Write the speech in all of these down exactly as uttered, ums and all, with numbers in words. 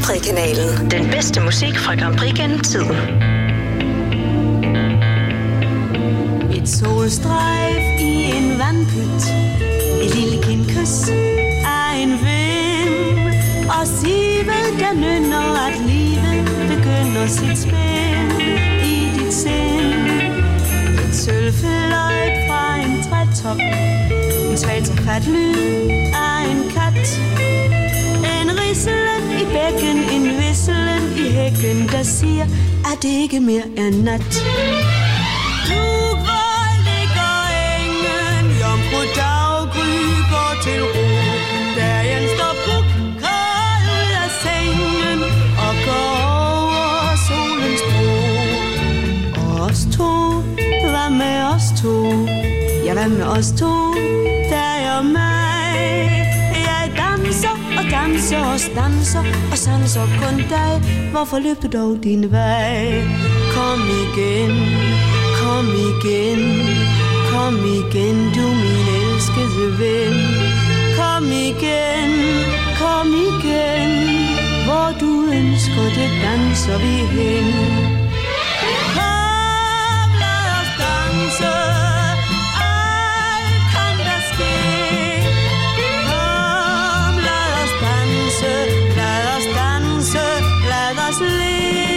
Prix-kanalen. Den bedste musik fra Grand Prix gennem tiden. Et solstrejf i en vandpyt, et lille kindkys af en vind, og sivet der nynner, at livet begynder sit spil i dit sind. Et sølvfløjt fra en trætop, en svag trefat lyd af en kat, en rislen i bækken, en visselen i hækken, der siger, at det ikke mere er nat. Daggry går til ro, dagen står puk, kold ud af sengen og går over solens bro. Og os to, hvad med os to? Ja, hvad med os to? Dig og mig. Jeg danser og danser og stanser og sanser kun dig. Hvorfor løb du dog din vej? Kom igen, kom igen, kom igen, du min elskede ven. Kom igen, kom igen, hvor du ønsker det, danser vi hen. Kom, lad os danse, alt kan der ske. Kom, lad os danse, lad os danse, lad os le.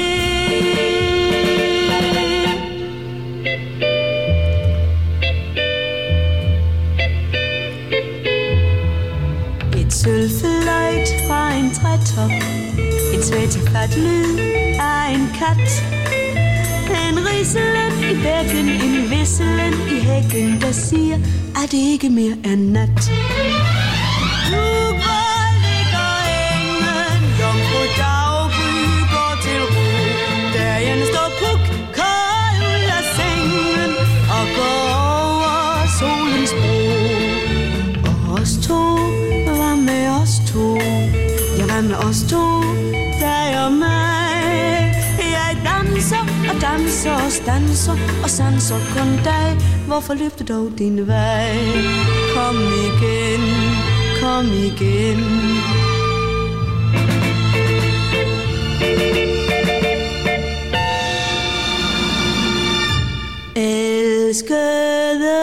Sølvfløjt fra en trætop, en svætefat lyd af en kat, en rislen i bækken, en visselen i hækken, der siger, at det ikke mere er nat. Nu hvor ligger engen, jomfru daggry går til ro, dagen står puk, kold ud af sengen og går over solens bro. Og os to, med os to, ja, hvad med os to, dig og mig. Jeg danser og danser og stanser og sanser kun dig. Hvorfor løb du dog din vej? Kom igen, kom igen. Elskede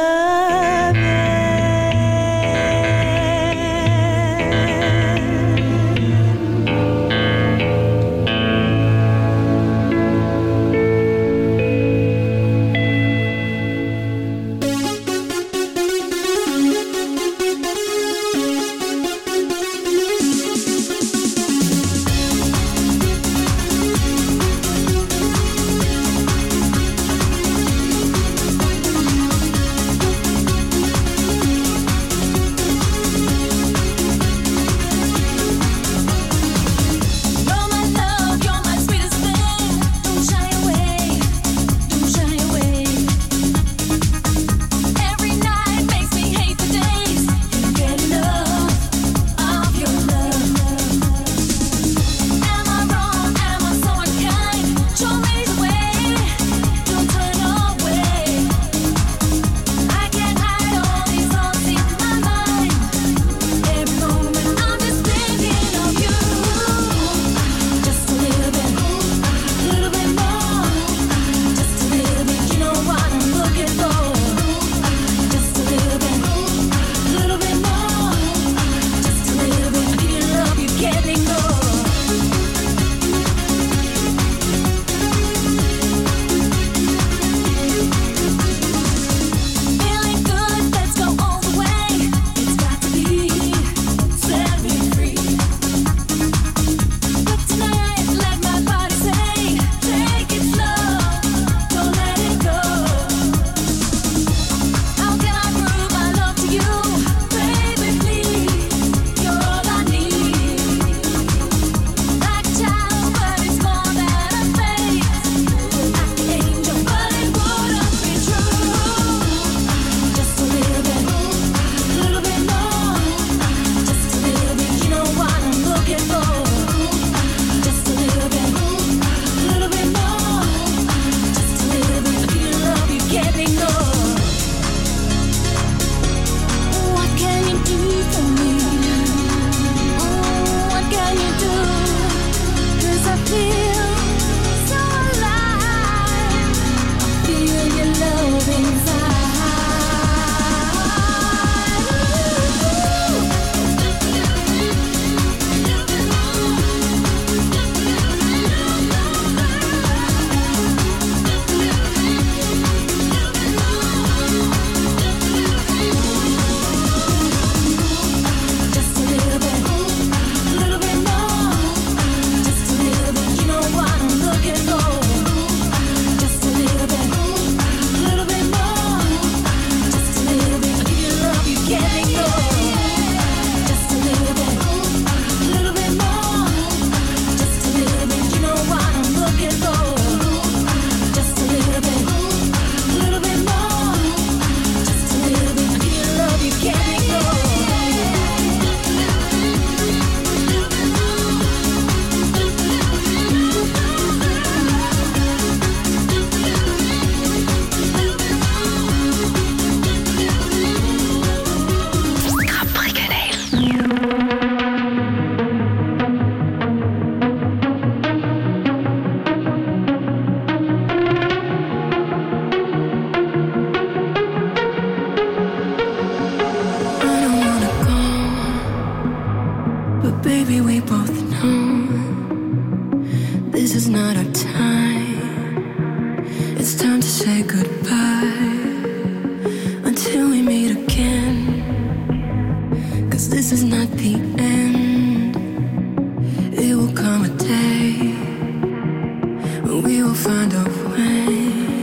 'cause this is not the end. It will come a day when we will find a way.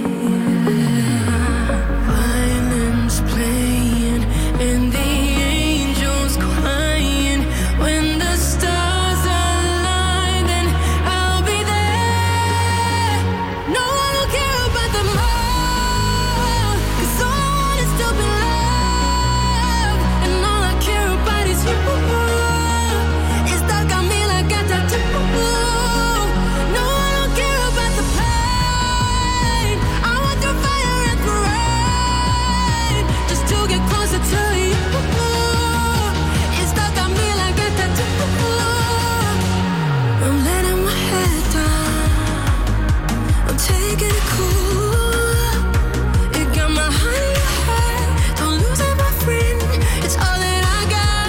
Violins playing and the angels crying. When the stars align, then I'll be there. No one will care about them all, 'cause all I want is to be loved, and all I care about is you. It's stuck on me like a tattoo. No, I don't care about the pain. I want the fire and the rain, just to get closer to you. It's stuck on me like a tattoo. I'm letting my head down, I'm taking it cool. It got my heart in your head, don't lose it, my friend. It's all that I got.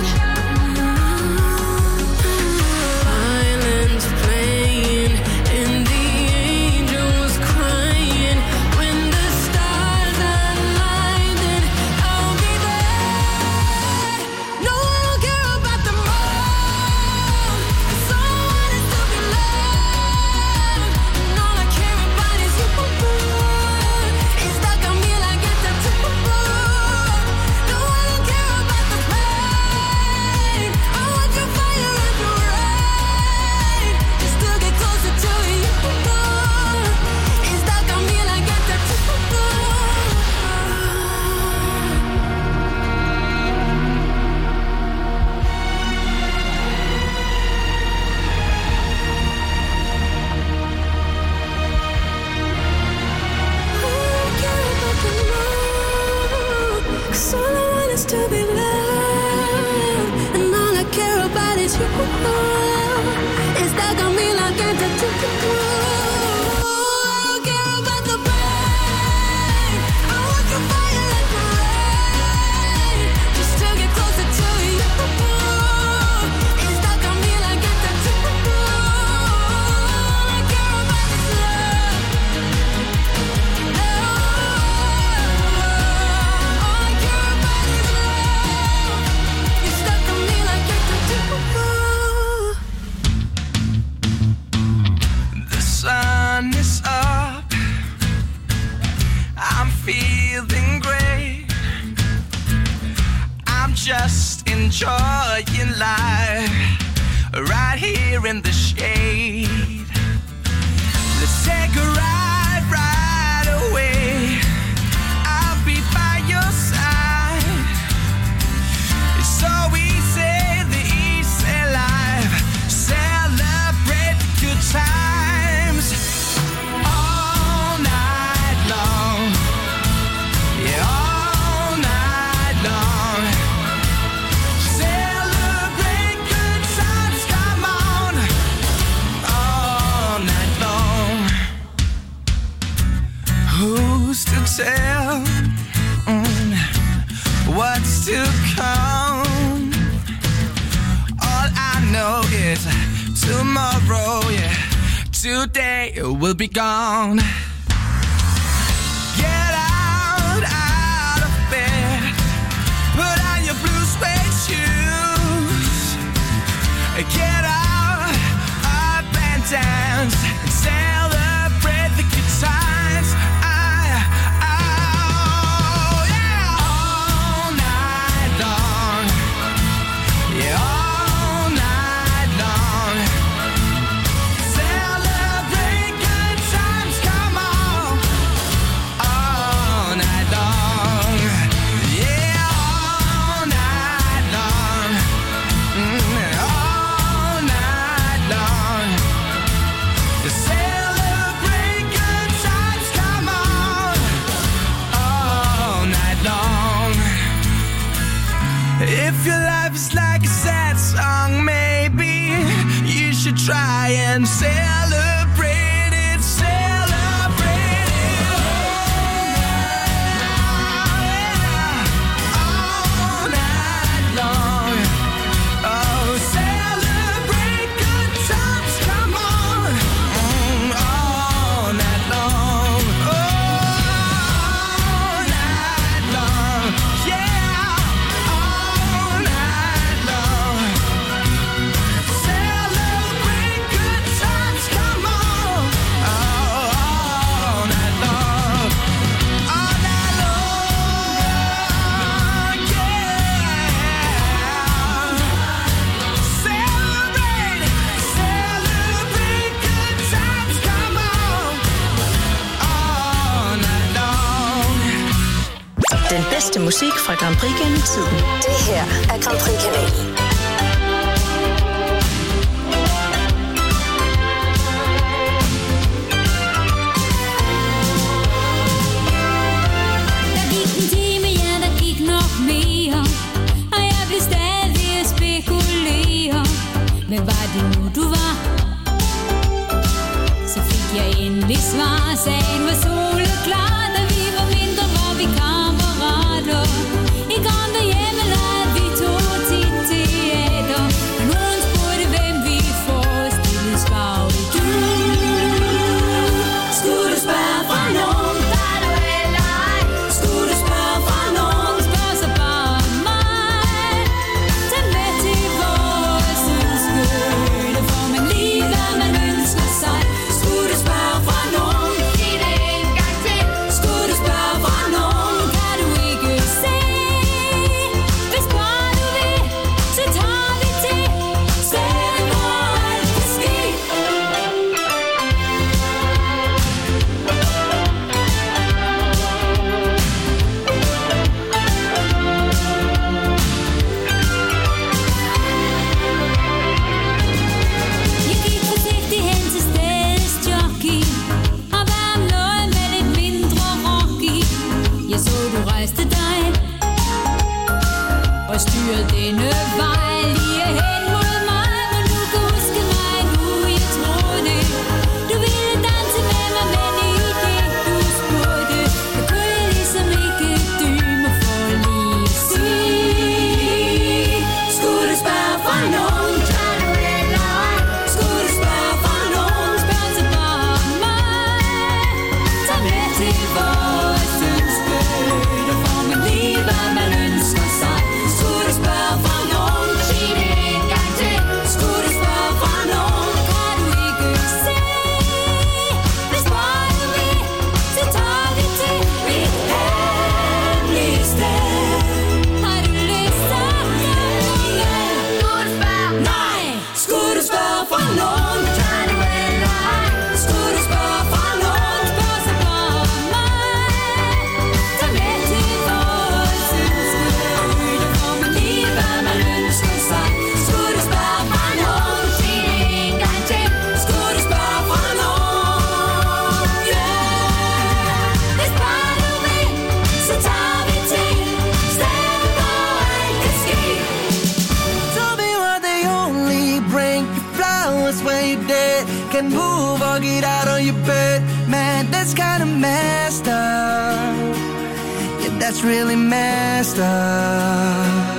Violins playing and the angels crying. When the stars align, then I'll be there. No, I don't care about them all, 'cause all I want is to be loved, and all I care about is you. It's stuck on me like a tattoo. No, I don't care about the pain. I want your fire and your rain, just to get closer to you. It's stuck on me like a tattoo. Cause all I want is to be loved, and all I care about is you. It's stuck on me like a tattoo. I don't care about the pain. I want your fire and your rain, just to get closer to you. It's stuck on me like a tattoo. All I care about is love. All I care about is love. It's stuck on me like a tattoo. The sun is up, I'm feeling great. I'm just enjoying life right here in the shade. Let's take a ride right away. I'll be by your side. It's so easy, the easy life. Celebrate the good times all night long. Yeah, all night long. Celebrate good times, come on, all night long. Who's to tell mm, what's to come? All I know is tomorrow, yeah, today will be gone. Get out, out of bed, put on your blue suede shoes. Get out, up and dance, and celebrate the good times. I, oh, yeah, all night long. Yeah, all night long. Celebrate good times, come on. All night long. Yeah, all night long. Mm, all night long. Celebrate good times, come on. All night long. If your life is like a sad song, maybe you should try and celebrate it, celebrate it. All night long. Oh, celebrate good times, come on. Mm, all night long. All night long. Yeah, all night long. bedste musik fra Grand Prix gennem tiden. Det her er Grand Prix-kanalen. Der gik en time, ja, der gik nok mere, og jeg blev stadig at spekulere. Men var det nu, du var? Så fik jeg endelig svar. Sagen var soleklar, da vi var mindre, var vi kammerater. I gamle hjemme lavede vi to tit teater. Og nogen spurgte, hvem vi forestillede, svarede du. Skulle du spørge fra nogen, der du eller ej? Skulle du spørge fra nogen, spørg så bare mig. Tag med til vores ønskøle, får man lige hvad man ønsker sig. Skulle du spørge fra nogen, sig det en gang til. Skulle du spørge fra nogen, kan du ikke se. Hvis bare du vil, så tager vi til stedet, hvor alt kan ske. Jeg gik forsigtigt hen til stedets jockey og var om noget med lidt mindre rock i. Jeg så du rejste dig og styrede denne vej lige hen mod mig. Må du kan huske mig nu, jeg troede du ville danse med mig, men i det du spurgte, jeg kunne jeg ligesom ikke dyme for lige at sige. Skulle du spørge fra nogen, kan du eller ej? Skulle du spørge fra nogen, spørg så bare mig. Tag med til vores ønskøle, får man lige hvad man ønsker sig. Skulle du spørge fra nogen, sig det en gang til. Skulle du spørge fra nogen, kan du ikke se. Hvis bare du vil, så tager vi til mit hemmelige sted. Har du lyst, så kan du med. Skulle du spørge? Nej. Skulle du spørge fra nogen, kan du eller ej? Skulle du spørge fra nogen, spørg så bare mig. Tag med til vores ønskøle, får man lige hvad man ønsker sig. Skulle du spørge fra nogen, sig det en gang til. Skulle du spørge fra nogen, yeah. Hvis bare du vil, så tager vi til stedet, hvor alt kan ske. Tell me why they only bring you flowers when you're dead. Can move or get out of your bed. Man, that's kinda messed up. Yeah, that's really messed up.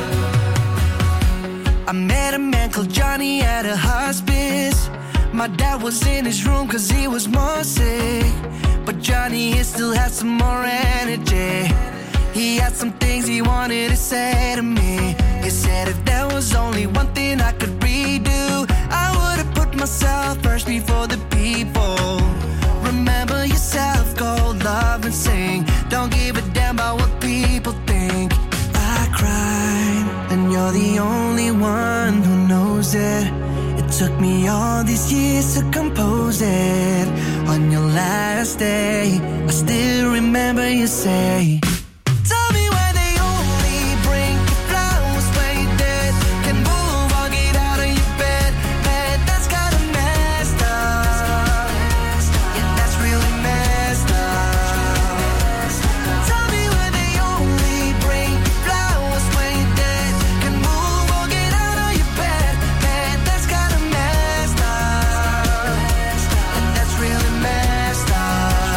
I met a man called Johnny at a hospice. My dad was in his room cause he was more sick. But Johnny, he still had some more energy. He had some things he wanted to say to me. He said if there was only one thing I could redo, I would have put myself first before the people. Remember yourself, go love and sing. Don't give a damn about what people think. I cried, and you're the only one who knows it. It took me all these years to compose it. On your last day, I still remember you say, tell me why they only bring you flowers when you're dead. Can move or get out of your bed. Man, that's kinda messed up. Yeah, that's really messed up. Tell me why they only bring you flowers when you're dead. Can move or get out of your bed. Man, that's kinda messed up. And that's really messed up.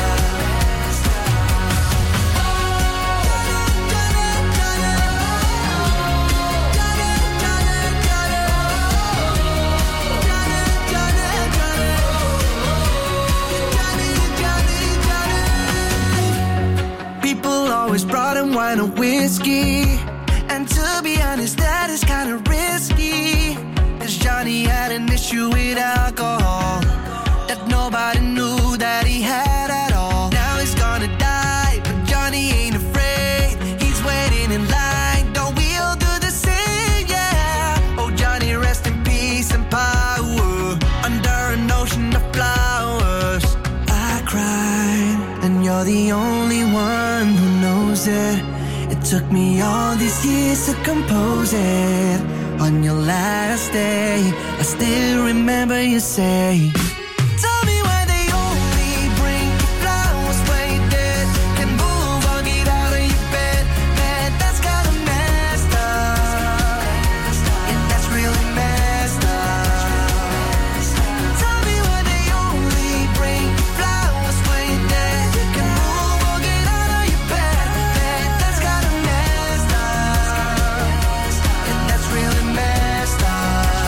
People always brought him wine or whiskey, and to be honest, that is kinda risky. Cause Johnny had an issue with alcohol that nobody knew that he had at all. Now he's gonna die, but Johnny ain't afraid. He's waiting in line, don't we all do the same, yeah. Oh Johnny, rest in peace and power under an ocean of flowers. I cried, and you're the only one who knows it. It Took me all these years to compose it. On your last day, I still remember you say, tell me why they only bring you flowers when you're dead. Can move or get out of your bed. Man, that's kinda messed up. And that's really messed up. Tell me why they only bring you flowers when you're dead. Can move or get out of your bed. Man, that's kinda messed up. And that's really messed up.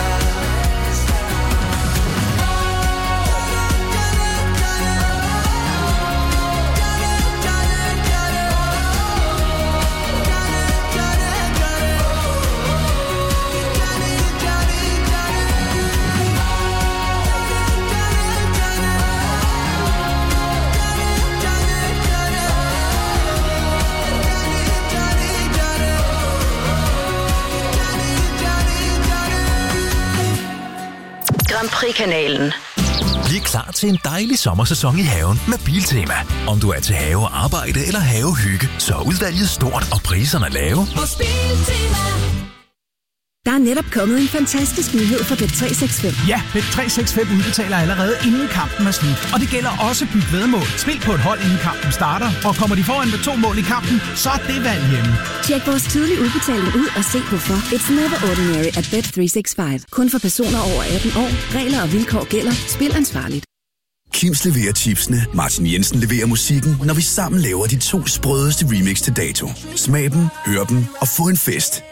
Grand Prix-kanalen. Bliv klar til en dejlig sommersæson i haven med Biltema. Om du er til have, arbejde eller havehygge, så er udvalget stort og priserne lave. Hos Biltema. Der er netop kommet en fantastisk nyhed for Bet tre seks fem. Ja, Bet tre seks fem udbetaler allerede inden kampen er slut. Og det gælder også byt væddemål. Spil på et hold inden kampen starter, og kommer de foran med to mål i kampen, så er det valg hjemme. Tjek vores tidlige udbetaling ud og se hvorfor. It's never ordinary at Bet tre seks fem. Kun for personer over atten år. Regler og vilkår gælder. Spil ansvarligt. Kims leverer chipsene, Martin Jensen leverer musikken, når vi sammen laver de to sprødeste remix til dato. Smag dem, hør dem og få en fest.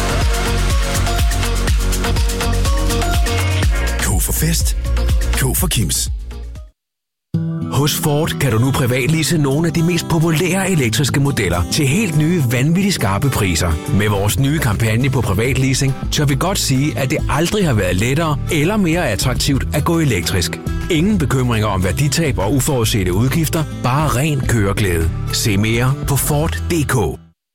K for fest. K for Kims. Hos Ford kan du nu privatlease nogle af de mest populære elektriske modeller til helt nye, vanvittigt skarpe priser. Med vores nye kampagne på privatleasing, tør vi godt sige, at det aldrig har været lettere eller mere attraktivt at gå elektrisk. Ingen bekymringer om værditab og uforudsete udgifter, bare ren køreglæde. Se mere på Ford punktum d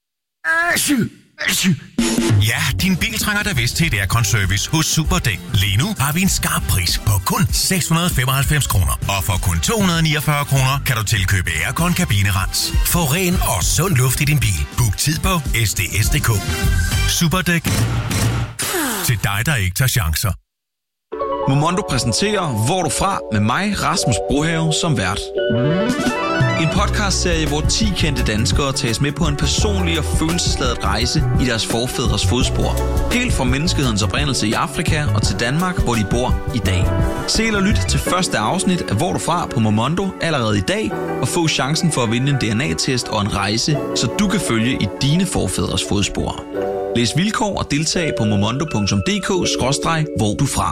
k. Ja, din bil trænger da vist til et aircon-service hos Superdæk. Lige nu har vi en skarp pris på kun seks hundrede og femoghalvfems kroner. Og for kun to hundrede og niogfyrre kroner kan du tilkøbe aircon kabinerens. Få ren og sund luft i din bil. Book tid på s d s punktum d k. Superdæk. Til dig, der ikke tager chancer. Momondo præsenterer Hvor du fra med mig, Rasmus Brohave, som vært. En podcastserie, hvor ti kendte danskere tages med på en personlig og følelsesladet rejse i deres forfædres fodspor. Helt fra menneskehedens oprindelse i Afrika og til Danmark, hvor de bor i dag. Se eller lyt til første afsnit af Hvor du fra på Momondo allerede i dag, og få chancen for at vinde en D N A-test og en rejse, så du kan følge i dine forfædres fodspor. Læs vilkår og deltag på momondo punktum d k skråstreg hvor du fra.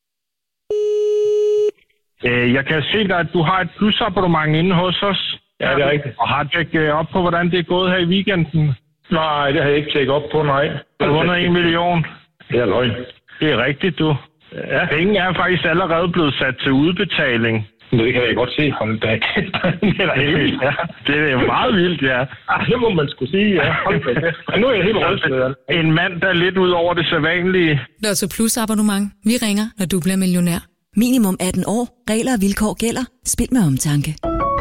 Jeg kan se dig, at du har et plusabonnement inde hos os. Ja, det er rigtigt. Og har tjekket op på, hvordan det er gået her i weekenden? Nej, det har jeg ikke tjekket op på, nej. Du har vundet en million. Det er løgn. Det er rigtigt, du. Ja. Penge er faktisk allerede blevet sat til udbetaling. Det kan jeg godt se fra den dag. Det er da helt vildt, ja. Det er meget vildt, ja. Ah, det må man sgu sige, ja. Men nu er jeg helt rystet, ja. En mand, der er lidt ud over det sædvanlige. Lotto Plus abonnement. Vi ringer, når du bliver millionær. Minimum atten år. Regler og vilkår gælder. Spil med omtanke.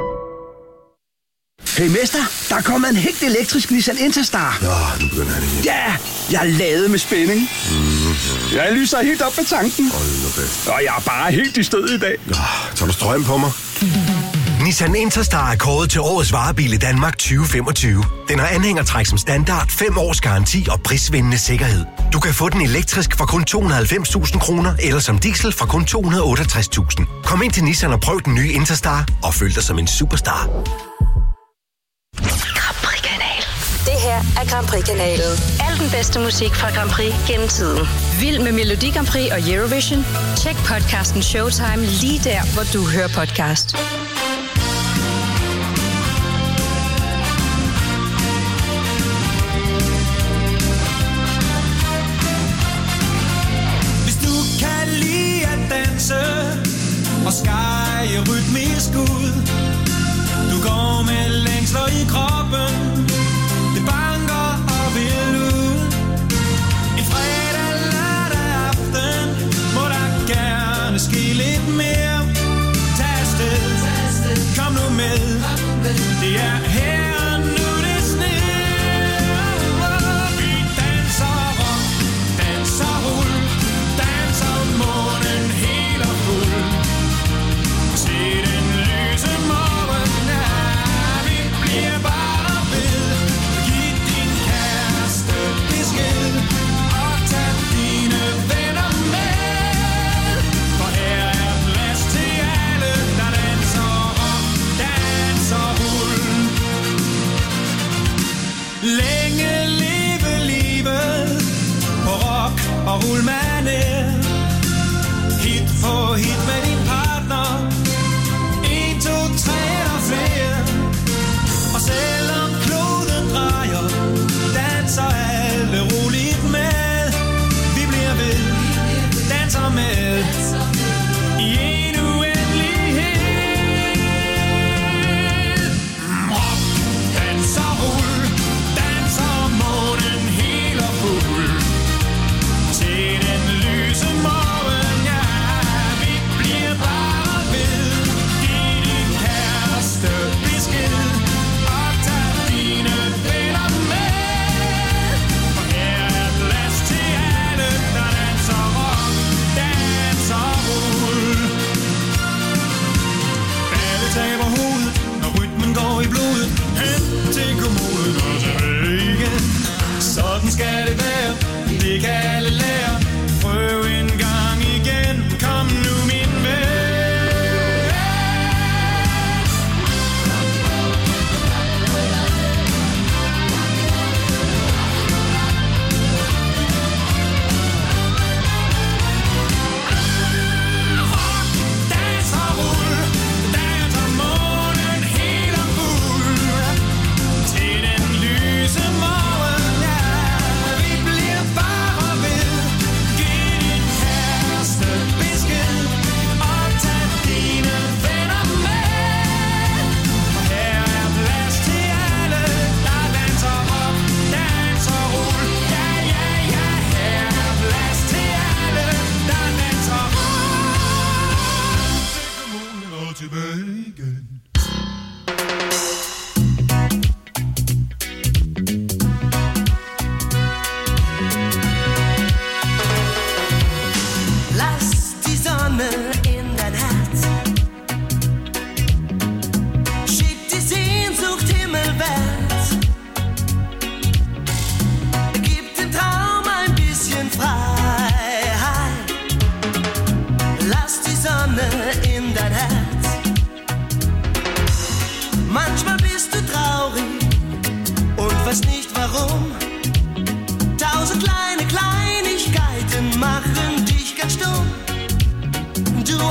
Hey mester, der er kommet en helt elektrisk Nissan Interstar. Ja, nu begynder han igen. Ja, jeg er ladet med spænding. Mm, ja. Jeg lyser helt op med tanken. Hold nu fast. Og jeg er bare helt i stød i dag. Ja, tager du strøm på mig? Nissan Interstar er kåret til årets varebil i Danmark tyve femogtyve. Den har anhængertræk som standard, fem års garanti og prisvindende sikkerhed. Du kan få den elektrisk for kun to hundrede og halvfems tusind kroner, eller som diesel for kun to hundrede og otteogtres tusind. Kom ind til Nissan og prøv den nye Interstar, og føl dig som en superstar. Grand Prix-kanal. Det her er Grand Prix-kanalen. Al den bedste musik fra Grand Prix gennem tiden. Vild med Melodi Grand Prix og Eurovision? Tjek podcasten Showtime lige der, hvor du hører podcast. Hvis du kan lide at danse og skære rytmisk ud, du går med længsler i kroppen, det banker og vil ud. En fredag, lørdag aften, må der gerne ske lidt mere. Tag afsted.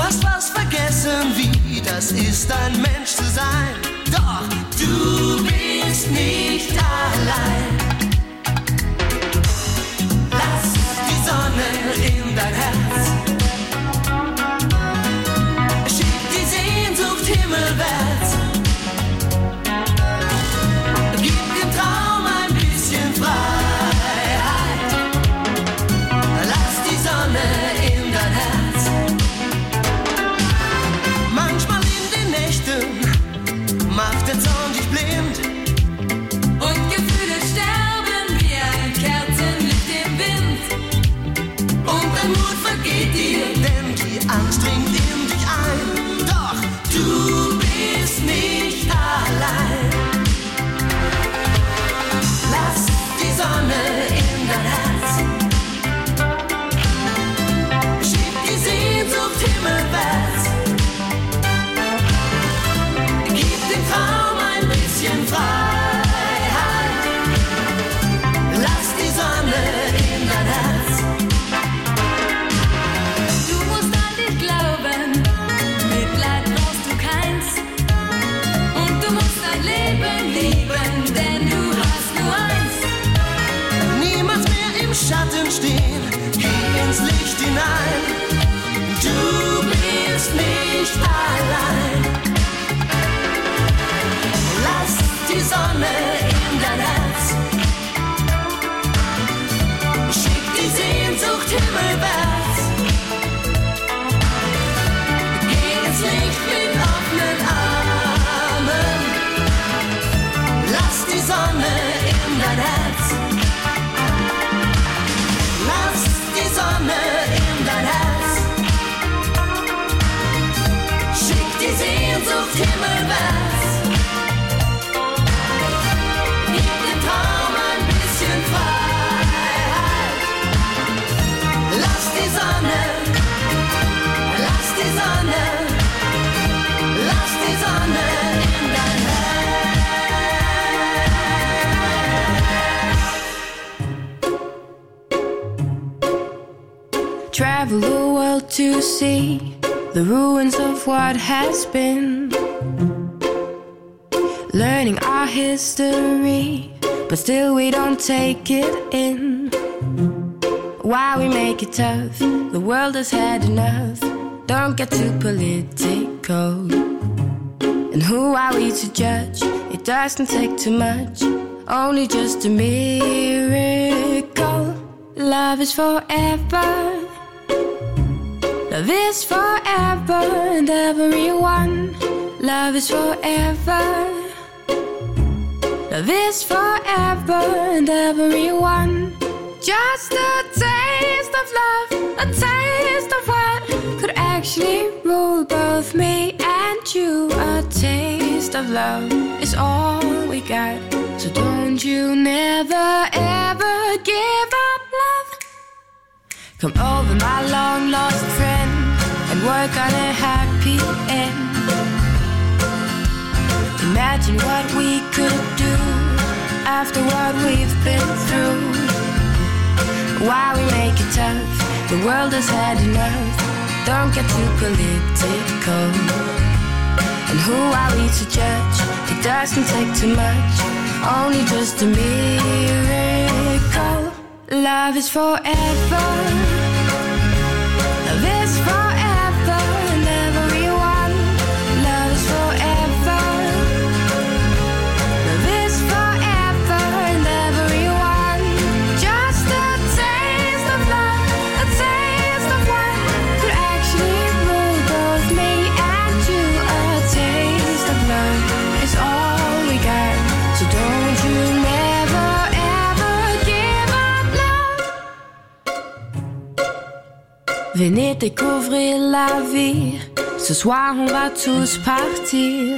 hast was vergessen, wie das ist, ein Mensch zu sein. Doch du bist nicht allein. Lass die Sonne in dein Herz. Schick die Sehnsucht himmelwärts. Gib dem Traum ein bisschen Freiheit. Lass die Sonne in dein Herz. Manchmal in den Nächten macht der Zorn dich blind. Und Gefühle sterben wie ein Kerzenlicht im Wind. Und dein Mut vergeht dir, denn die Angst dringt in dich ein. Doch du bist nicht allein. Lass die Sonne in dein Herz. Schieb die Sehnsucht himmelwärts. Gib dem Traum ein bisschen Freiheit. Lass die Sonne in dein Herz. Du musst an dich glauben, Mitleid brauchst du keins. Und du musst dein Leben lieben, denn du hast nur eins. Niemals mehr im Schatten stehen, geh ins Licht hinein. Du bist nicht allein. Lass die Sonne in dein Herz. Schick die Sehnsucht himmelwärts. Geh ins Licht mit offenen Armen. Lass die Sonne in dein Herz. Lass die Sonne in dein Herz. Schick die Sehnsucht himmelwärts. Gib dem Traum ein bisschen Freiheit. Lass die Sonne, lass die Sonne, lass die Sonne in dein Herz. Travel the world to see the ruins of what has been. Learning our history, but still we don't take it in. Why we make it tough? The world has had enough. Don't get too political. And who are we to judge? It doesn't take too much, only just a miracle. Love is forever. Love is forever and everyone. Love is forever. Love is forever and everyone. Just a taste of love, a taste of what could actually rule both me and you. A taste of love is all we got. So don't you never ever give up love. Come over, my long lost friend, and work on a happy end. Imagine what we could do after what we've been through. Why we make it tough? The world has had enough. Don't get too political. And who are we to judge? It doesn't take too much, only just a miracle. Love is forever. Love is forever and everyone. Love is forever. Love is forever and everyone. Just a taste of love, a taste of what could actually rule both me and you. A taste of love is all we got. So don't you never ever give up love. Venez découvrir la vie. Ce soir on va tous partir.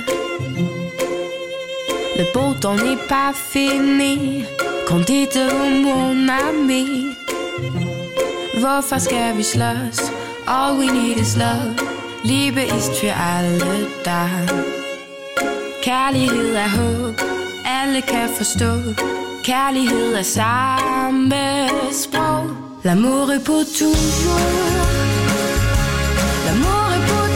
Le beau temps n'est pas fini. Kom dit mon ami. Hvorfor skal vi slås? All we need is love. Liebe ist für alle da. Kærlighed er håb. Alle kan forstå. Kærlighed er samme sprog. L'amour est pour toujours. L'amour est pour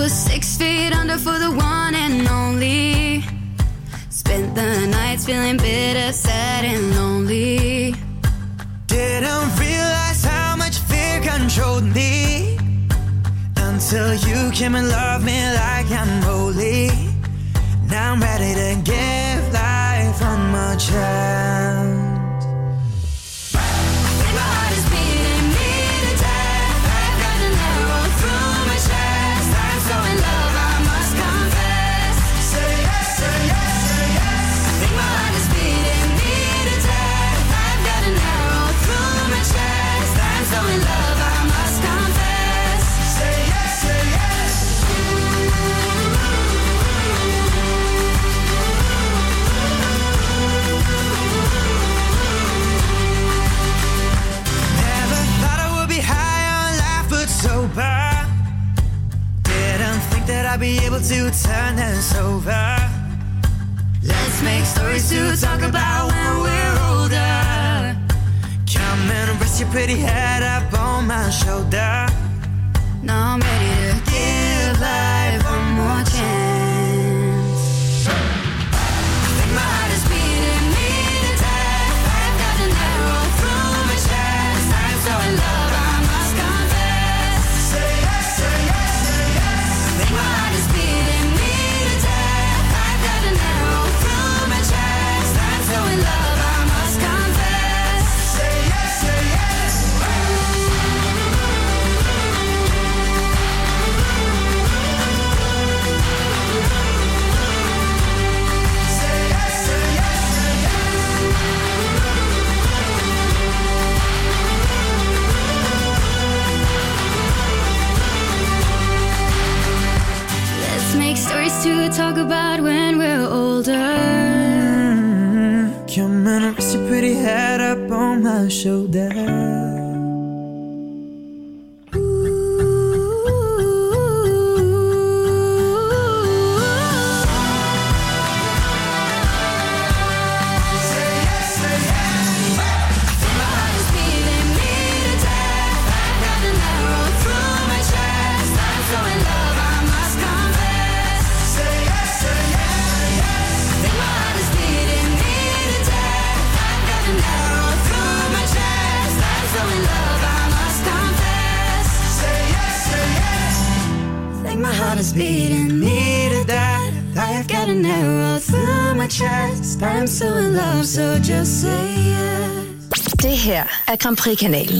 was six feet under for the one and only. Spent the nights feeling bitter, sad and lonely. Didn't realize how much fear controlled me until you came and loved me like I'm holy. Now I'm ready to give life one more chance. I think my heart is beating me to death. I've got an arrow through my chest. I'm so in love, I must confess. Say yes, say yes, say yes. I think my heart is beating me to death. I've got an arrow through my chest. I'm so in love, I must confess. Say yes, say yes. Never thought I would be high on life, but sober. Didn't think that I'd be able to turn this over. Let's make stories to talk about when we're older. Come and rest your pretty head up on my shoulder. Now I'm ready to give life one more chance. I think my heart is beating me to death. I've got an arrow through my chest. I'm so in love, I must confess. Say yes, say yes, say yes. I think my heart is beating me to death. I've got an arrow through my chest. I'm so in love, I must confess. Say yes, say yes. Say yes, say yes, say yes. Let's make stories to talk about when we're older. Come and rest your pretty head up on my shoulder. Say yes, say yes. I think my heart is beating me to death. I've got an arrow through my chest. I'm so in love, I must confess. Say yes, say yes, yes. I think my heart is beating me to death. I've got an arrow through my chest. I'm so in love, I must confess. Say yes, say yes. I think my heart is beating me to death. I've got an arrow through my chest. I'm so in love, so just say yes. Det her er Grand Prix-kanalen.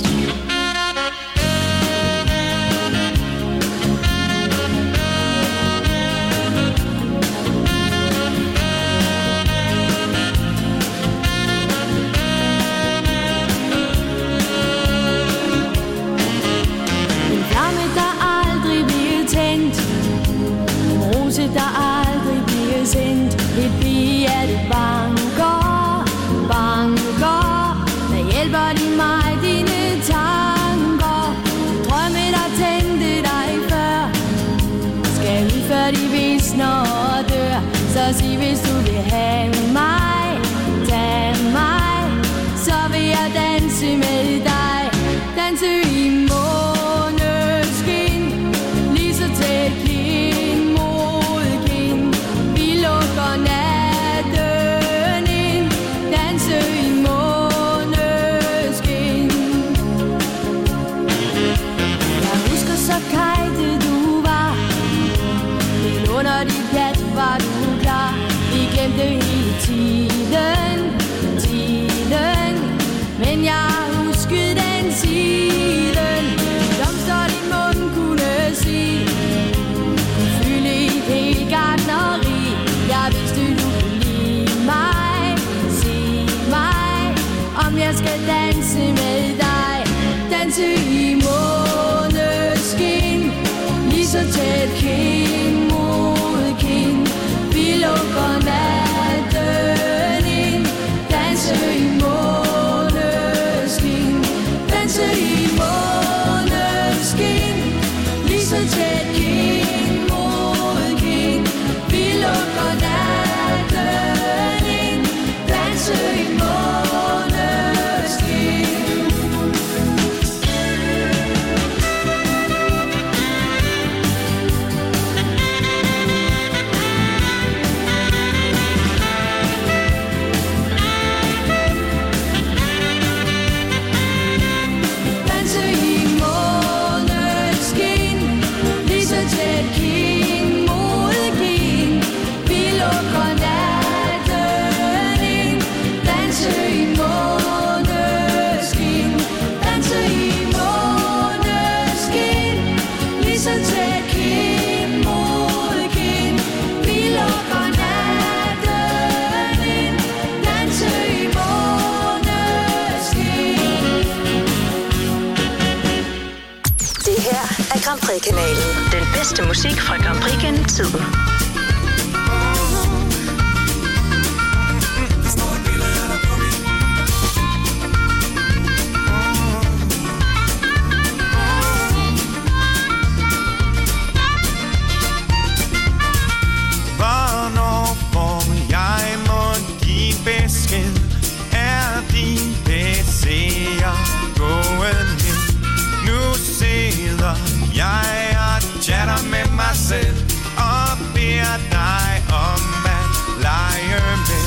En flamme, der aldrig bliver tændt. En rose, der aldrig bliver sendt. Et bihjerte banker, banker. Der hjælper de mig, dine tanker. Drømme, der tændte dig før. Skal ud før de visner og dør. Så sig, hvis du vil have mig, tag mig. Så vil jeg danse med dig. Danse i måneskin. Lige så tæt kind mod kind. Vi lukker natten ind. Danse i måneskin. Jeg husker så kajte du var. Helt under dit hat var du klar. Vi glemte hele tiden, tiden. Men jeg husker den siden. Blomster din mund kunne sige. Fylde i et helt gartneri. Jeg vidste du ville lide mig. Sig mig, om jeg skal danse med dig. Danse i måneskin. Lige så tæt kind mod kind. Vi lukker natten Grand Prix-kanalen. Den bedste musik fra Grand Prix gennem tiden. Hvornår får jeg må give besked? Er din P C'er gået ned? Nu sidder jeg og chatter med mig selv og beder dig om at lege med.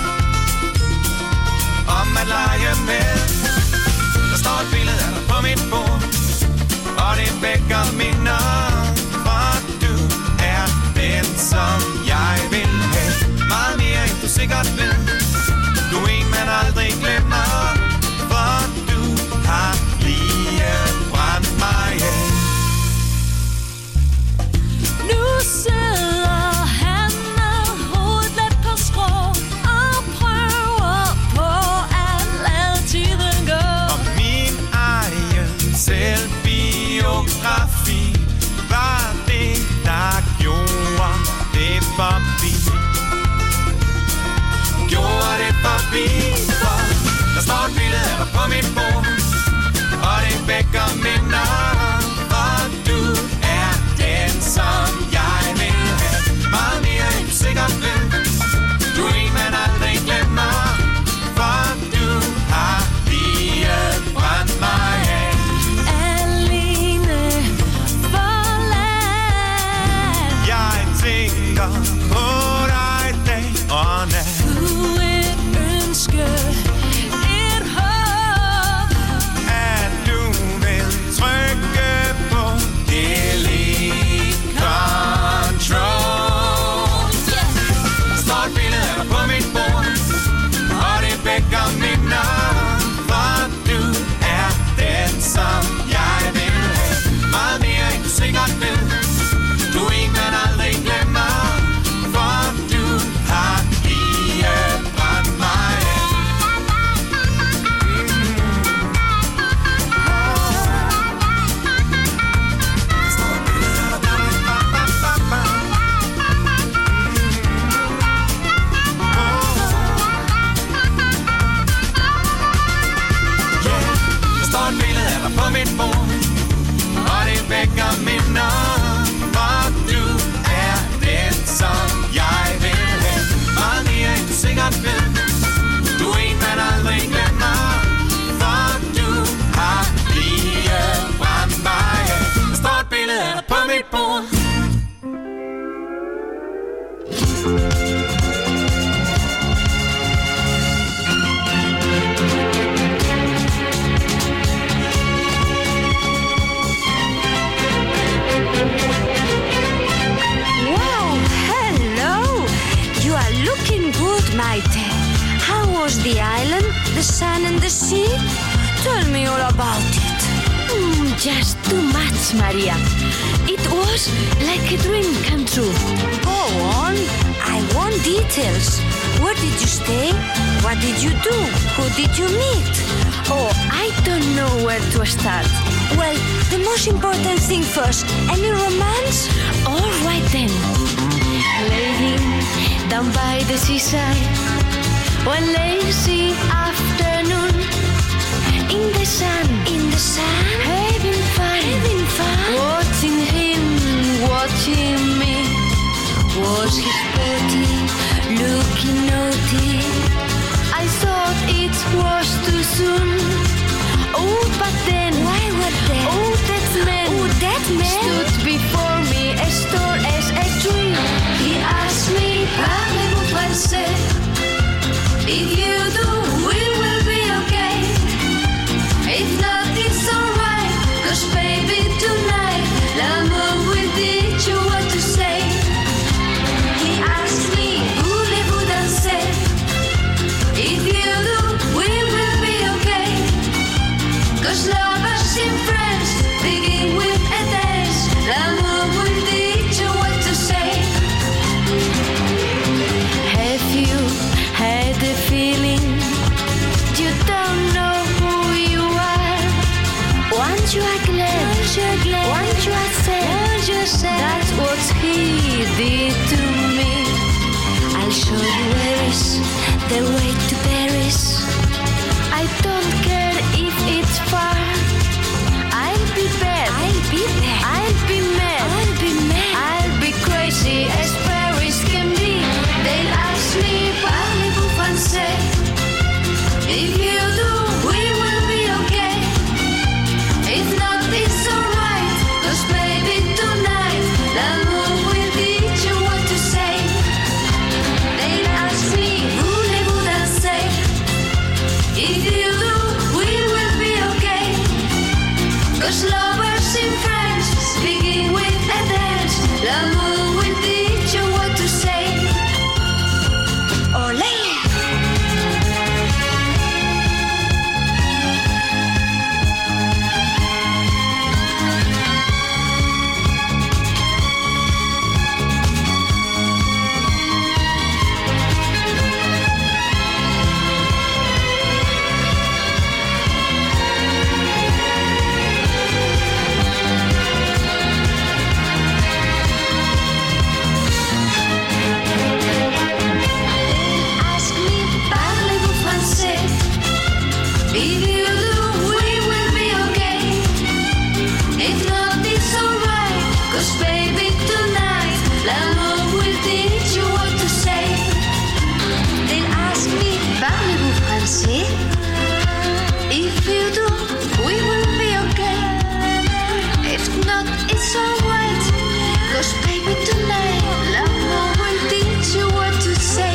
Om at lege med. Der står et billede af dig på mit bord, og det vækker minder, for du er den, som jeg vil have. Meget mere end du sikkert ved. Du er en, man aldrig glemmer, for du har lige brændt mig af. Nu sidder han med hovedet let på skrå og prøver på at lade tiden gå. Og min egen selvbiografi var det, der gjorde det forbi. Gjorde det forbi, for der står et billede af dig på mit bord, og det vækker minder, for du er den, som jeg vil have. Meget mere end du sikkert ved. Du er en, man aldrig glemmer, for du har lige brændt mig af. Alene forladt. Jeg tænker på dig dag og nat. Et håb, at du vil trykke på delete control. Yeah. Der står et billede af dig på mit bord, og det vækker minder, for du er den, som jeg vil have. Meget mere end du sikkert ved. Du er en, man aldrig glemmer, for du har lige brændt mig af. På mit bord, og det vækker minder, for du er den, som jeg vil have. Meget mere end du sikkert ved. Du er en, man aldrig glemmer, for du har lige brændt mig af. Der står et billede af dig på mit bord. Maite, how was the island, the sun and the sea? Tell me all about it. Mm, just too much, Maria. It was like a dream come true. Go on, I want details. Where did you stay? What did you do? Who did you meet? Oh, I don't know where to start. Well, the most important thing first. Any romance? All right then. Lady, down by the seaside, one lazy afternoon, in the sun, in the sun, having fun, having fun, watching him, watching me. Was his body looking naughty? I thought it was too soon. Oh, but then, why were there? Oh, that man, oh, that man stood before me as tall as a tree. He asked me, parlez-vous français? If you do, we will be okay. If not, it's alright, 'cause baby tonight, l'amour will teach you what to say. He asked me, voulez-vous danser? If you do, we will be okay. 'Cause lovers and friends begin with a dance. L'amour will teach you what to say. Have you had a feeling you don't know who you are? Once Once you are glad, once you are glad, once you are sad, once you are sad, that's what he did to me. I'll show you where is the way to Paris. I don't care if it's far. I'll be bad, I'll be bad, I'll be mad, I'll be mad, I'll be crazy as Paris can be. They'll ask me, parlez-vous français? If you do, we will be okay. If not, it's alright. Cause baby tonight, l'amour will teach you what to say. They'll ask me, voulez-vous danser? If you do, we will be okay. Cause lovers in France begin with a dance. L'amour will teach you what to say. Olé! If you do, we will be okay. If not, it's alright. Cause baby tonight, l'amour will teach you what to say.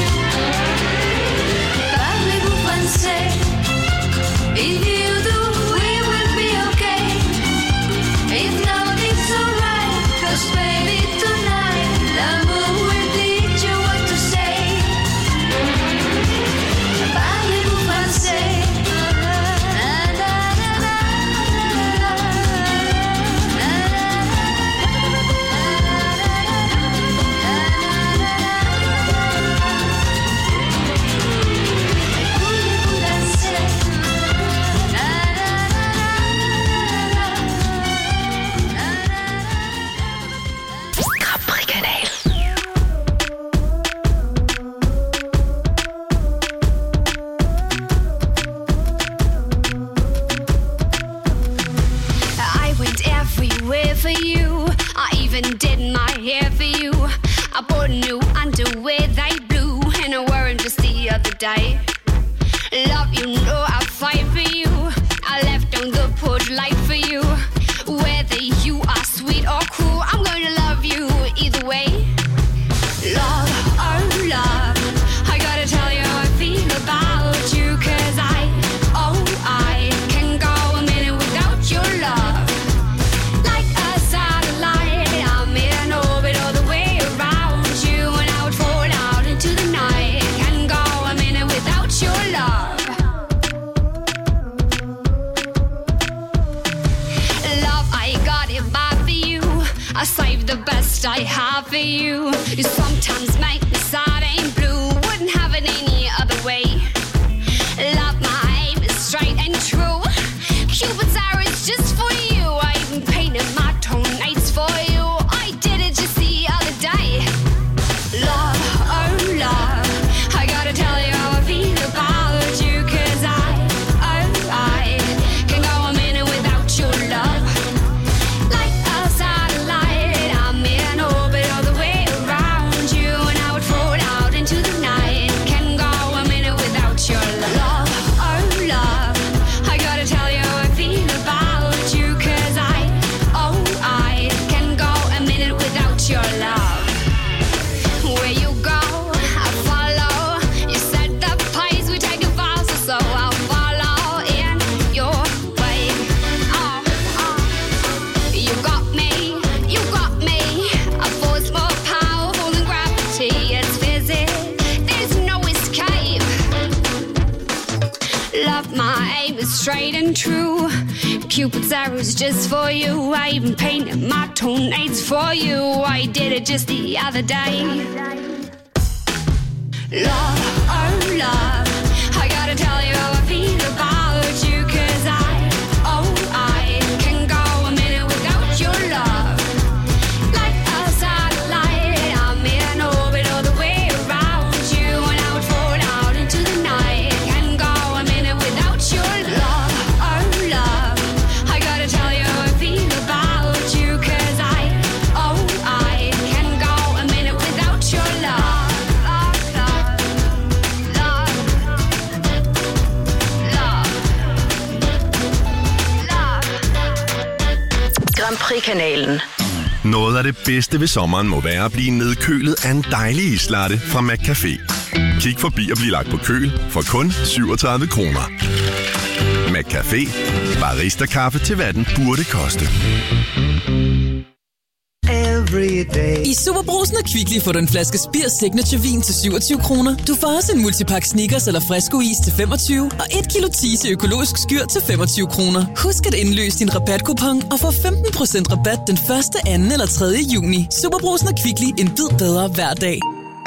Parlez-vous français? If you do, we will be okay. If not, it's alright. Cause baby tonight, l'amour will teach you what to say. Parlez-vous français? Day. Love, you know I fight for you. I left on the porch light for you. Whether you are sweet or cruel, I'm gonna love you either way. Love, oh love, I gotta tell you how I feel about you. Cause I, oh I can go a minute without your love. Like a satellite, I'm in orbit all the way around you. And I would fall out into the night. Can go a minute without your love. Love, I got it bad for you. I saved the best I have for you. You sometimes make me sad and blue. Wouldn't have it any other way. Love, my aim is straight and true. Cupid's arrow is just for you. I even painted my toenails for you. I did it just the other day. Love, oh love, I gotta tell you how I feel about you. Cause I, oh I can go a minute without your love. Like a satellite, I'm in orbit all the way around you. And I would fall out into the night. Can go a minute without your love. Oh love, I gotta tell you how I feel about you. Cause I, oh I can go a minute without your love. Where you go, I follow. You set the pace, we take it faster, so I'll follow in your way. Oh, oh. You got me, you got me. A force more powerful than gravity. It's physics, there's no escape. Love, my aim is straight and true. Cupid's arrow's just for you. I even painted my toenails for you. I did it just the other day. Love, oh love, I gotta tell you how I feel about you. Cause I, oh I Grand Prix-kanalen. Noget af det bedste ved sommeren må være at blive nedkølet af en dejlig islatte fra McCafé. Kig forbi og bliv lagt på køl for kun syvogtredive kroner. McCafé. Barista-kaffe til hvad den burde koste. I Superbrugsen og Kvickly får du en flaske Spir Signature Vin til syvogtyve kroner. Du får også en multipakke Snickers eller Fresco-is til femogtyve og et kilo Tise økologisk skyr til femogtyve kroner. Husk at indløse din rabatkupon og få femten procent rabat den første, anden eller tredje juni. Superbrugsen og Kvickly. En bid bedre hver dag.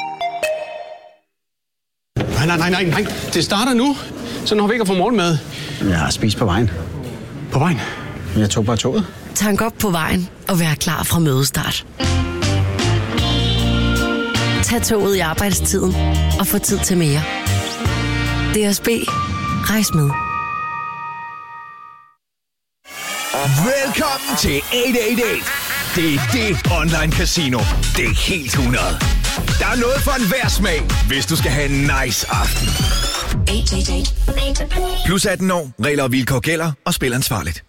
Nej, nej, nej, nej, nej. Det starter nu. Så når vi ikke har fået morgenmad. Jeg har spist på vejen. På vejen? Jeg tog bare toget. Tank op på vejen og vær klar fra mødestart. Tag toget i arbejdstiden og få tid til mere. D S B. Rejs med. Velkommen til otte otte otte. Det er det online casino. Det er helt hundrede. Der er noget for enhver smag, hvis du skal have en nice aften. Plus atten år, regler og vilkår gælder, og spil ansvarligt.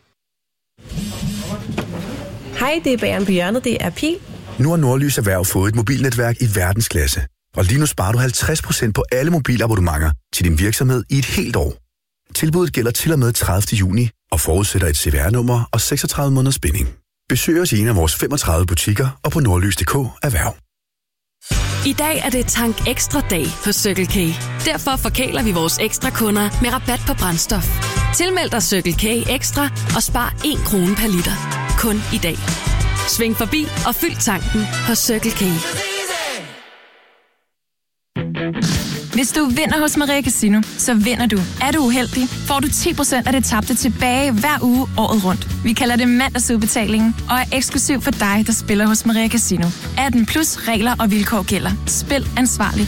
Hej, det er Bageren på hjørnet, det er Pil. Nu har Nordlys Erhverv fået et mobilnetværk i verdensklasse. Og lige nu sparer du halvtreds procent på alle mobilabonnementer til din virksomhed i et helt år. Tilbuddet gælder til og med tredivte juni og forudsætter et C V R-nummer og seksogtredive måneders binding. Besøg os i en af vores femogtredive butikker og på nordlys punktum d k erhverv. I dag er det Tank Ekstra Dag hos Circle K. Derfor forkæler vi vores ekstra kunder med rabat på brændstof. Tilmeld dig Circle K Ekstra og spar en krone per liter. Kun i dag. Sving forbi og fyld tanken hos Circle K. Hvis du vinder hos Maria Casino, så vinder du. Er du uheldig, får du ti procent af det tabte tilbage hver uge året rundt. Vi kalder det mandagsudbetalingen og er eksklusiv for dig, der spiller hos Maria Casino. atten plus regler og vilkår gælder. Spil ansvarligt.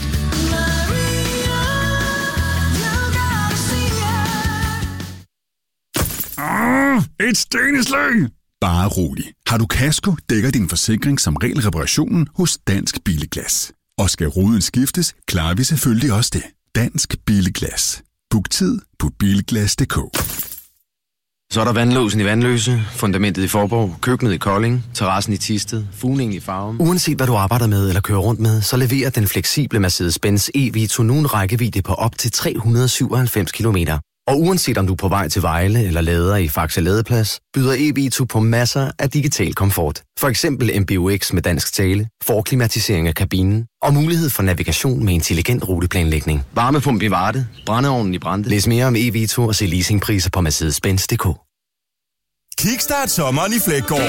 Ah, et steneslæng! Bare rolig. Har du kasko, dækker din forsikring som regel reparationen hos Dansk Billeglas. Og skal ruden skiftes, klarer vi selvfølgelig også det. Dansk Billeglas. Book tid på bilglas punktum d k. Så er der vandlåsen i Vandløse, fundamentet i Forborg, køkkenet i Kolding, terrassen i Thisted, fugningen i Farum. Uanset hvad du arbejder med eller kører rundt med, så leverer den fleksible Mercedes-Benz E-Vito nu en rækkevidde på op til tre hundrede og syvoghalvfems kilometer. Og uanset om du er på vej til Vejle eller lader i Faxe Ladeplads, byder E-Vito på masser af digital komfort. For eksempel M B U X med dansk tale, forklimatisering af kabinen og mulighed for navigation med intelligent ruteplanlægning. Varmepump i Varde, brændeovnen i Brande. Læs mere om E-Vito og se leasingpriser på Mercedes Benz punktum d k. Kickstart sommeren i Fleggaard.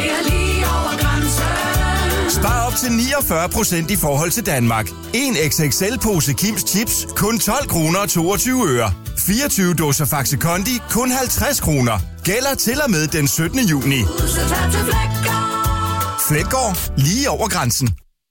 Spar op til niogfyrre procent i forhold til Danmark. En X X L-pose Kims Chips, kun tolv kroner og toogtyve øre. fireogtyve dåser Faxe Kondi, kun halvtreds kroner. Gælder til og med den syttende juni. Fleggaard, lige over grænsen.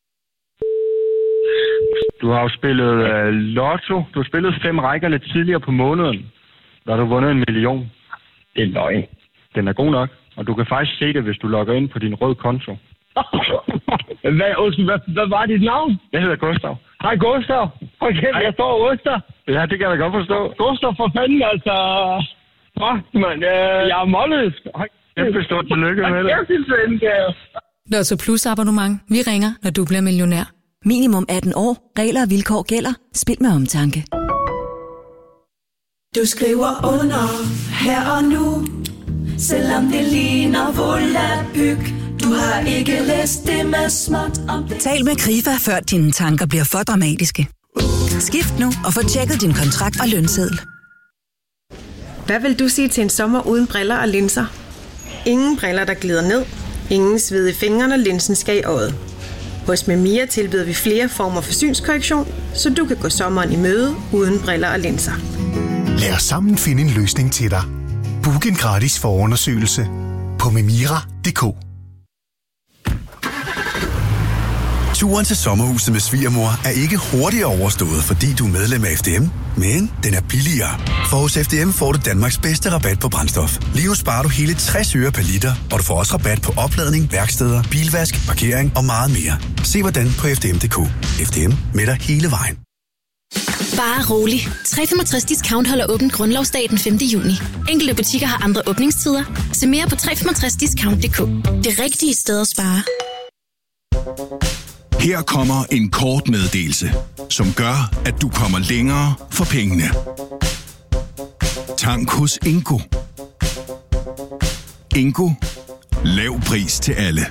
Du har jo spillet uh, lotto. Du har spillet fem rækkerne tidligere på måneden. Der har du vundet en million. Det er løgn. Den er god nok. Og du kan faktisk se det, hvis du logger ind på din røde konto. hvad, hvad, hvad var dit navn? Jeg hedder Gustav. Hej Gustav. Okay, jeg står Oster. Ja, det kan jeg da godt forstå. Gustav, for fanden, altså. Fuck, mand. Øh, jeg er målet. Kæmpe stort tillykke med det. Jeg synes, det er Lotto Plus abonnement. Vi ringer, når du bliver millionær. Minimum atten år. Regler og vilkår gælder. Spil med omtanke. Du skriver under her og nu, selvom det ligner volapyk. Du har ikke læst det med småt om det. Tal med Krifa, før dine tanker bliver for dramatiske. Skift nu og få tjekket din kontrakt og lønseddel. Hvad vil du sige til en sommer uden briller og linser? Ingen briller, der glider ned. Ingen sved i fingrene, og linsen skal i øjet. Hos Memia tilbyder vi flere former for synskorrektion, så du kan gå sommeren i møde uden briller og linser. Lad os sammen finde en løsning til dig. Book en gratis forundersøgelse på memira punktum d k. Turen til sommerhuset med svigermor er ikke hurtigere overstået, fordi du er medlem af F D M, men den er billigere. For hos F D M får du Danmarks bedste rabat på brændstof. Lige nu sparer du hele tres øre per liter, og du får også rabat på opladning, værksteder, bilvask, parkering og meget mere. Se hvordan på f d m punktum d k. F D M med dig hele vejen. Bare rolig. tre komma femogtres Discount holder åbent grundlovsdag den femte juni. Enkelte butikker har andre åbningstider. Se mere på tre komma femogtres discount punktum d k. Det rigtige sted at spare. Her kommer en kort meddelelse, som gør, at du kommer længere for pengene. Tank hos Ingo. Ingo. Lav pris til alle.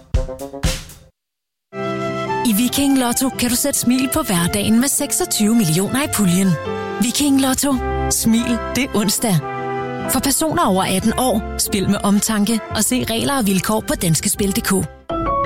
I Viking Lotto kan du sætte smil på hverdagen med seksogtyve millioner i puljen. Viking Lotto. Smil, det er onsdag. For personer over atten år, spil med omtanke og se regler og vilkår på danskespil punktum d k.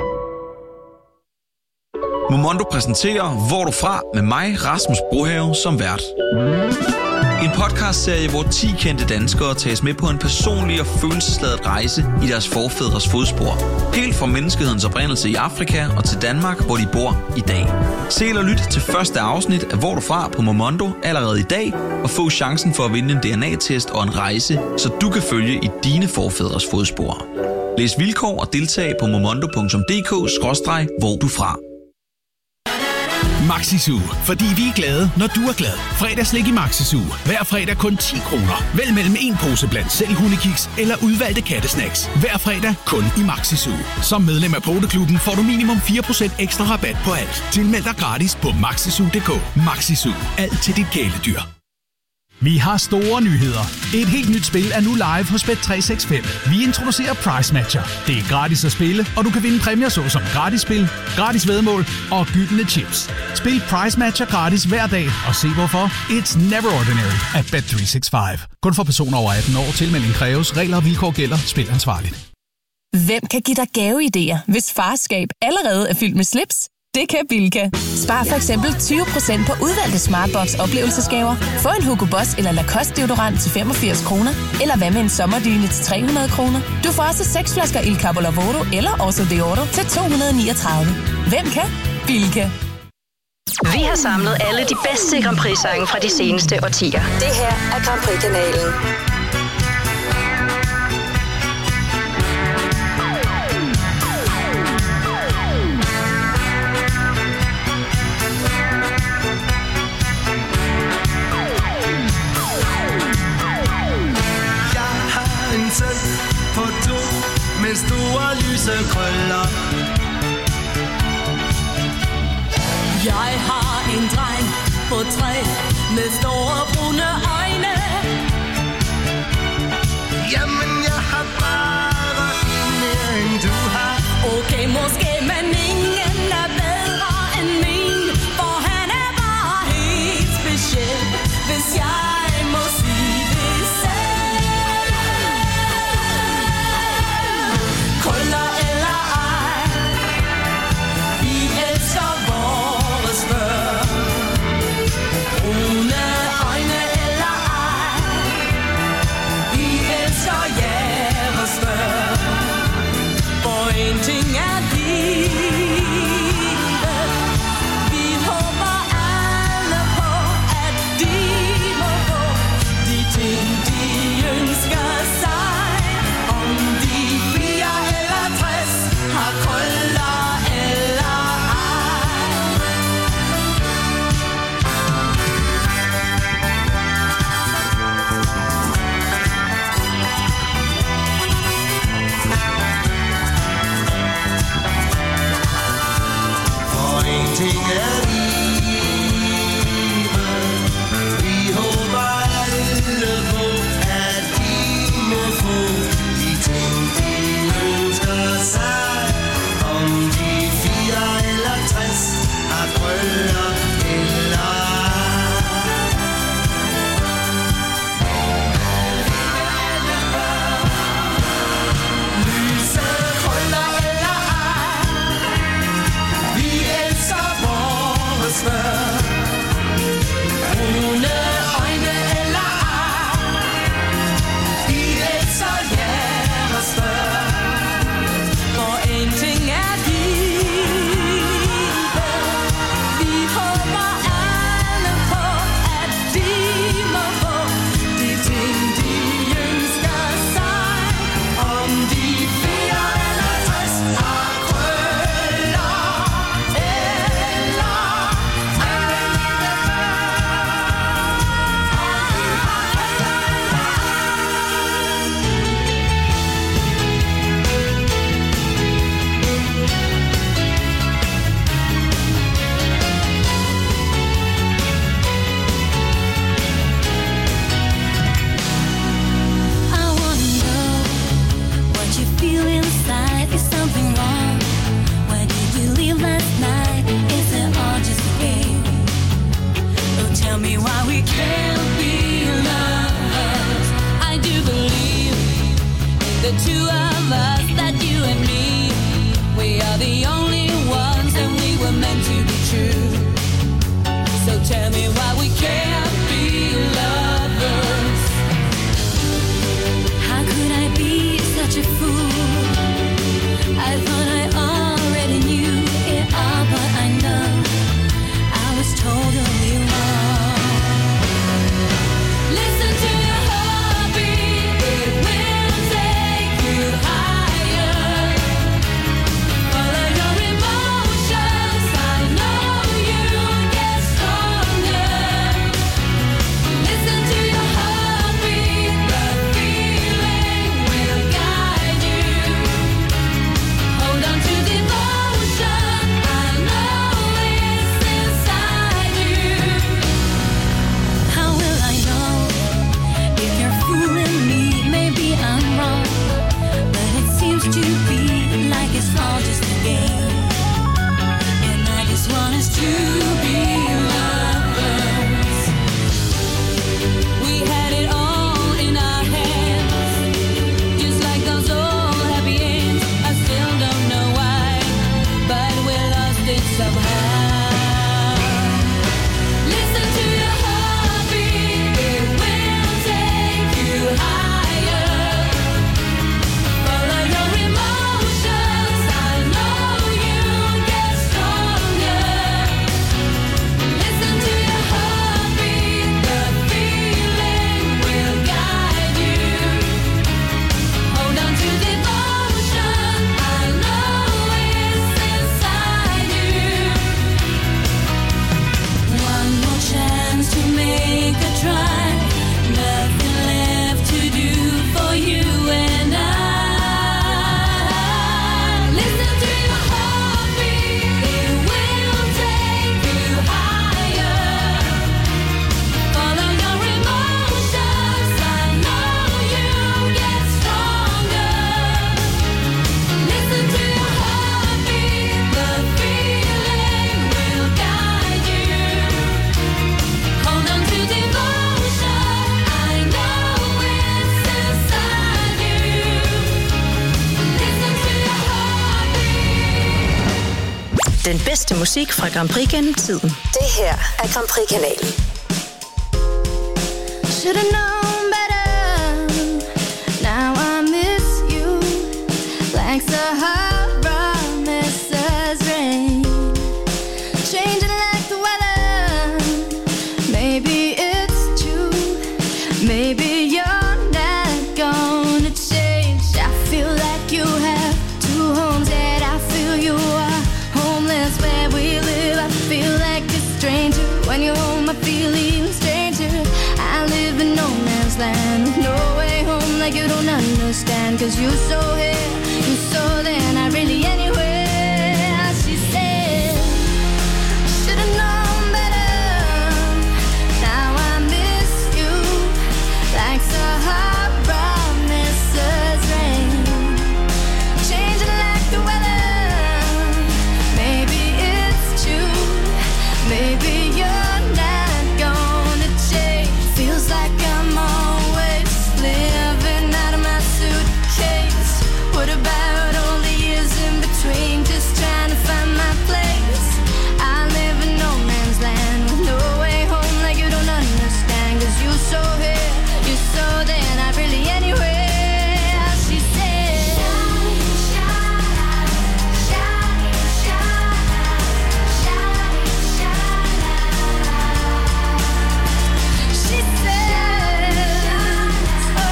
Momondo præsenterer Hvor du fra med mig, Rasmus Brohave, som vært. En podcastserie, hvor ti kendte danskere tages med på en personlig og følelsesladet rejse i deres forfædres fodspor. Helt fra menneskehedens oprindelse i Afrika og til Danmark, hvor de bor i dag. Se eller lyt til første afsnit af Hvor du fra på Momondo allerede i dag, og få chancen for at vinde en D N A-test og en rejse, så du kan følge i dine forfædres fodspor. Læs vilkår og deltag på momondo punktum d k skråstreg hvor du fra. Maxisu, fordi vi er glade, når du er glad. Fredagslik i Maxisu. Hver fredag kun ti kroner. Vælg mellem en pose blandt selv hundekiks eller udvalgte kattesnacks. Hver fredag kun i Maxisu. Som medlem af Poteklubben får du minimum fire procent ekstra rabat på alt. Tilmeld dig gratis på maxisu punktum d k. Maxisu. Alt til dit kæledyr. Vi har store nyheder. Et helt nyt spil er nu live hos Bet tre seks fem. Vi introducerer Price Matcher. Det er gratis at spille, og du kan vinde præmier såsom gratis spil, gratis væddemål og gyldne chips. Spil Price Matcher gratis hver dag, og se hvorfor. It's never ordinary at Bet tre seks fem. Kun for personer over atten år. Tilmelding kræves. Regler og vilkår gælder. Spil ansvarligt. Hvem kan give dig gaveidéer, hvis farskab allerede er fyldt med slips? Det kan Bilka. Spar for eksempel tyve procent på udvalgte Smartbox oplevelsesgaver. Få en Hugo Boss eller Lacoste deodorant til femogfirs kroner. Eller hvad med en sommerdyne til tre hundrede kroner. Du får også seks flasker Il Capolavoro eller Oso de Oro til to hundrede og niogtredive. Hvem kan? Bilka. Vi har samlet alle de bedste Grand Prix-sange fra de seneste årtier. Det her er Grand Prix-kanalen. På to med store lyse krøller. Jeg har en dreng på tre med store brune øjne. Jamen jeg har bare en mere end du har. Okay, måske, men ingen er bedre end min, for han er bare helt speciel, hvis jeg må sige det selv. Krøller eller ej, vi elsker vores børn. Brune øjne eller ej, vi elsker jeres børn. For en ting er livet, vi håber alle på, at de må få de ting, de ønsker sig. Om de fire eller tres har krøller eller ej. two of us, that you and me, we are the only ones, and we were meant to be true. So tell me why we can't be lovers. How could I be such a fool? I thought I already knew it all, but I know I was totally wrong. Listen to your heartbeat, it will take you higher. Follow your emotions, I know you'll get stronger. Listen to your heartbeat, the feeling will guide you. Hold on to devotion, I know it's inside you. How will I know if you're fooling me? Maybe I'm wrong, but it seems to be like it's all just a game, and I just want us to be lovers. We had it all in our hands, just like those old happy ends. I still don't know why, but we lost it somehow. Listen to your heartbeat, it will take you higher. Follow your emotions, I know you'll get stronger. Listen to your heartbeat, the feeling will guide you. Hold on to devotion, I know it's inside you. One more chance to make a try. Nothing left to do for you and I. Listen to your heartbeat, it will take you higher. Follow your emotions, I know you'll get stronger. Listen to your heartbeat, the feeling will guide you. Hold on to devotion, I know it's inside you. Listen to your heartbeat. Den bedste musik fra Grand Prix gennem tiden. Det her er Grand Prix-kanalen. Should've known better. Now I miss you like Sahara misses rain, changing like the weather. Maybe it's true. Maybe you're not gonna change. I feel like you have two homes, yet I feel you are homeless where we live. I feel like a stranger when you're home. I feel even stranger. I live in no man's land with no way home, like you don't understand. Cause you so here, you so there, not really anywhere. She said, should've known better. Now I miss you like Sahara misses rain, changing like the weather. Maybe it's true. Maybe you're not gonna change. Feels like I'm always living out of my suitcase. What about all the years in between, just trying to find my place? I live in no man's land with no way home, like you don't understand. Cause you so here, you so there, not really anywhere. She said, she said, oh,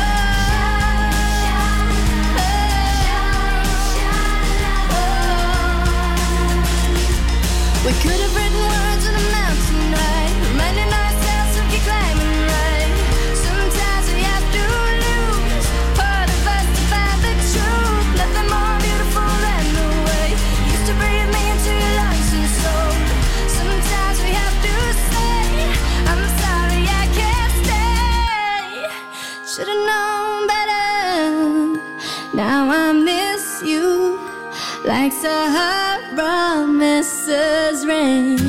oh, oh. We could have written words on a mountain, right? Reminding ourselves to keep climbing, right? Sometimes we have to lose part of us to find the truth. Nothing more beautiful than the way you used to breathe me into your lungs and soul. Sometimes we have to say, I'm sorry I can't stay. Should've known better. Now I miss you like Sahara misses rain.